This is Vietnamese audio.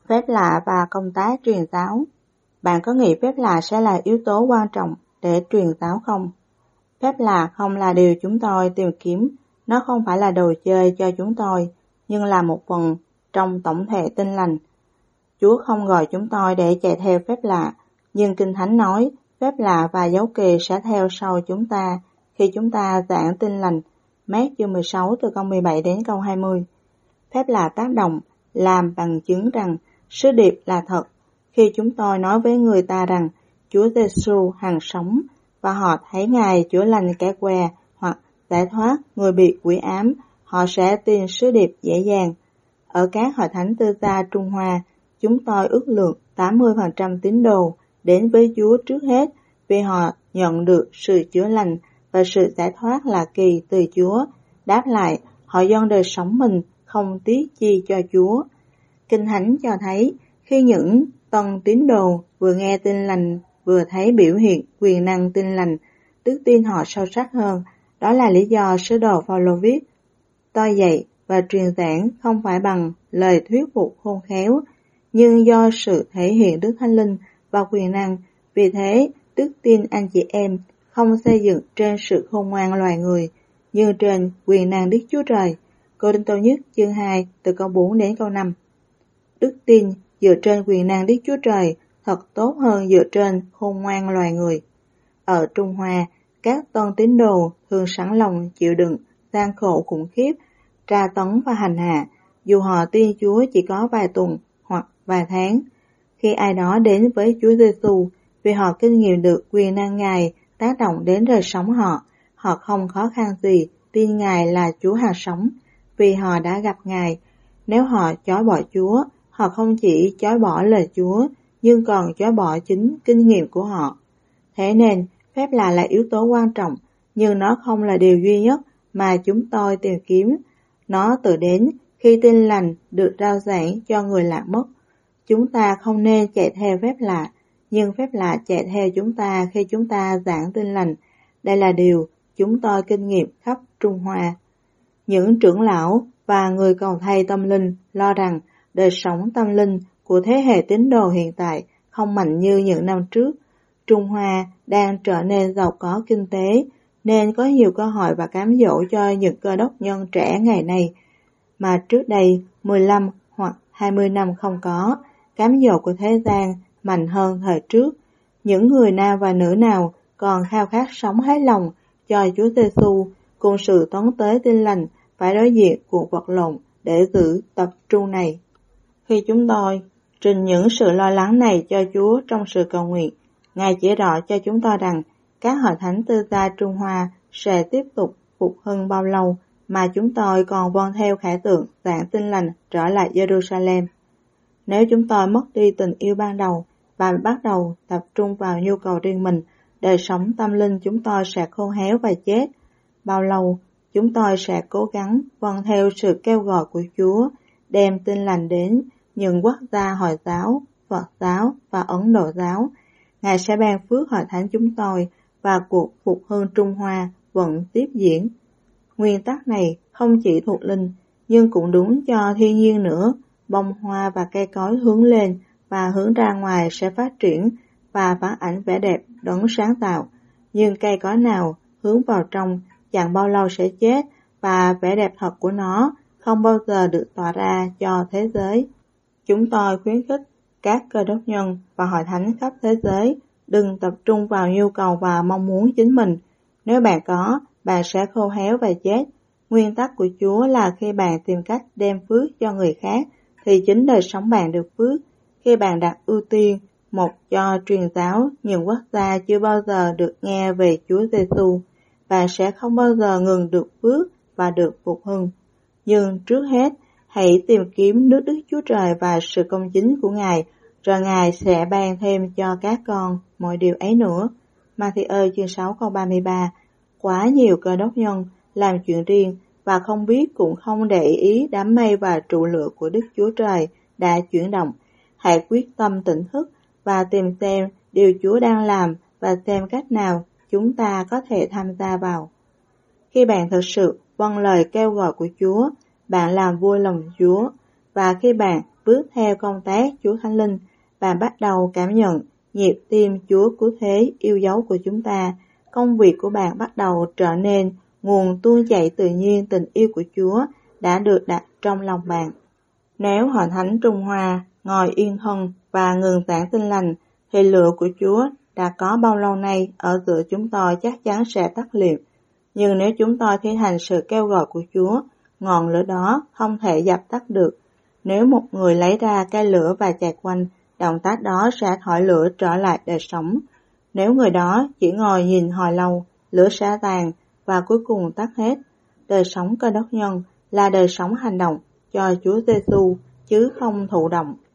Phép lạ và công tác truyền giáo. Bạn có nghĩ phép lạ sẽ là yếu tố quan trọng để truyền giáo không? Phép lạ không là điều chúng tôi tìm kiếm, nó không phải là đồ chơi cho chúng tôi, nhưng là một phần trong tổng thể Tin lành. Chúa không gọi chúng tôi để chạy theo phép lạ, nhưng Kinh Thánh nói phép lạ và dấu kỳ sẽ theo sau chúng ta khi chúng ta giảng Tin lành. Mát chương 16 từ câu 17 đến câu 20. Phép lạ tác động, làm bằng chứng rằng sứ điệp là thật. Khi chúng tôi nói với người ta rằng Chúa Giêsu hằng sống và họ thấy Ngài chữa lành kẻ què hoặc giải thoát người bị quỷ ám, họ sẽ tin sứ điệp dễ dàng. Ở các hội thánh tư gia Trung Hoa, chúng tôi ước lượng 80% tín đồ đến với Chúa trước hết vì họ nhận được sự chữa lành và sự giải thoát lạ kỳ từ Chúa. Đáp lại, họ dâng đời sống mình không tiếc chi cho Chúa. Kinh Thánh cho thấy khi những tân tín đồ vừa nghe tin lành vừa thấy biểu hiện quyền năng tin lành, đức tin họ sâu sắc hơn. Đó là lý do sứ đồ Phaolô viết: tôi dạy và truyền giảng không phải bằng lời thuyết phục khôn khéo, nhưng do sự thể hiện Đức Thánh Linh và quyền năng. Vì thế, đức tin anh chị em không xây dựng trên sự khôn ngoan loài người, nhưng trên quyền năng Đức Chúa Trời. Cô-rinh-tô nhất chương 2 từ câu 4 đến câu 5. Đức tin dựa trên quyền năng Đức Chúa Trời thật tốt hơn dựa trên khôn ngoan loài người. Ở Trung Hoa, các tân tín đồ thường sẵn lòng chịu đựng gian khổ khủng khiếp, tra tấn và hành hạ, dù họ tin Chúa chỉ có vài tuần hoặc vài tháng. Khi ai đó đến với Chúa Giêsu, vì họ kinh nghiệm được quyền năng Ngài tác động đến đời sống họ không khó khăn gì tin Ngài là Chúa hằng sống, vì họ đã gặp Ngài. Nếu họ chối bỏ Chúa, họ không chỉ chối bỏ lời Chúa, nhưng còn chối bỏ chính kinh nghiệm của họ. Thế nên, phép lạ là yếu tố quan trọng, nhưng nó không là điều duy nhất mà chúng tôi tìm kiếm. Nó tự đến khi tin lành được rao giảng cho người lạc mất. Chúng ta không nên chạy theo phép lạ, nhưng phép lạ chạy theo chúng ta khi chúng ta giảng tin lành. Đây là điều chúng tôi kinh nghiệm khắp Trung Hoa. Những trưởng lão và người cầu thay tâm linh lo rằng đời sống tâm linh của thế hệ tín đồ hiện tại không mạnh như những năm trước. Trung Hoa đang trở nên giàu có kinh tế, nên có nhiều cơ hội và cám dỗ cho những cơ đốc nhân trẻ ngày nay, mà trước đây 15 hoặc 20 năm không có. Cám dỗ của thế gian mạnh hơn thời trước. Những người nam và nữ nào còn khao khát sống hết lòng cho Chúa Giêsu cùng sự tấn tới tin lành phải đối diện cuộc vật lộn để giữ tập trung này. Khi chúng tôi trình những sự lo lắng này cho Chúa trong sự cầu nguyện, Ngài chỉ rõ cho chúng tôi rằng các hội thánh tư gia Trung Hoa sẽ tiếp tục phục hưng bao lâu mà chúng tôi còn vâng theo khải tượng giảng tin lành trở lại Jerusalem. Nếu chúng tôi mất đi tình yêu ban đầu và bắt đầu tập trung vào nhu cầu riêng mình, đời sống tâm linh chúng tôi sẽ khô héo và chết. Bao lâu chúng tôi sẽ cố gắng vâng theo sự kêu gọi của Chúa, đem tin lành đến những quốc gia Hồi giáo, Phật giáo và Ấn Độ giáo. Ngài sẽ ban phước hội thánh chúng tôi và cuộc phục hưng Trung Hoa vẫn tiếp diễn. Nguyên tắc này không chỉ thuộc linh, nhưng cũng đúng cho thiên nhiên nữa. Bông hoa và cây cối hướng lên và hướng ra ngoài sẽ phát triển và phản ảnh vẻ đẹp đấng sáng tạo. Nhưng cây cối nào hướng vào trong chẳng bao lâu sẽ chết, và vẻ đẹp thật của nó không bao giờ được tỏa ra cho thế giới. Chúng tôi khuyến khích các cơ đốc nhân và hội thánh khắp thế giới đừng tập trung vào nhu cầu và mong muốn chính mình. Nếu bạn có, bạn sẽ khô héo và chết. Nguyên tắc của Chúa là khi bạn tìm cách đem phước cho người khác, thì chính đời sống bạn được phước. Khi bạn đặt ưu tiên một cho truyền giáo những quốc gia chưa bao giờ được nghe về Chúa Giêsu, bạn sẽ không bao giờ ngừng được phước và được phục hưng. Nhưng trước hết, hãy tìm kiếm nước Đức Chúa Trời và sự công chính của Ngài, rồi Ngài sẽ ban thêm cho các con mọi điều ấy nữa. Ma-thi-ơ chương 6 câu 33. Quá nhiều cơ đốc nhân làm chuyện riêng và không biết cũng không để ý đám mây và trụ lửa của Đức Chúa Trời đã chuyển động. Hãy quyết tâm tỉnh thức và tìm xem điều Chúa đang làm và xem cách nào chúng ta có thể tham gia vào. Khi bạn thực sự vâng lời kêu gọi của Chúa, bạn làm vui lòng Chúa, và khi bạn bước theo công tác Chúa Thánh Linh, bạn bắt đầu cảm nhận nhịp tim Chúa cứu thế yêu dấu của chúng ta. Công việc của bạn bắt đầu trở nên nguồn tuôn chảy tự nhiên tình yêu của Chúa đã được đặt trong lòng bạn. Nếu Hội Thánh Trung Hoa ngồi yên thân và ngừng giảng tin lành, thì lửa của Chúa đã có bao lâu nay ở giữa chúng tôi chắc chắn sẽ tắt liệm. Nhưng nếu chúng tôi thi hành sự kêu gọi của Chúa, ngọn lửa đó không thể dập tắt được. Nếu một người lấy ra cây lửa và chạy quanh, động tác đó sẽ thổi lửa trở lại đời sống. Nếu người đó chỉ ngồi nhìn hồi lâu, lửa sẽ tàn và cuối cùng tắt hết. Đời sống Cơ Đốc nhân là đời sống hành động cho Chúa Giêsu chứ không thụ động.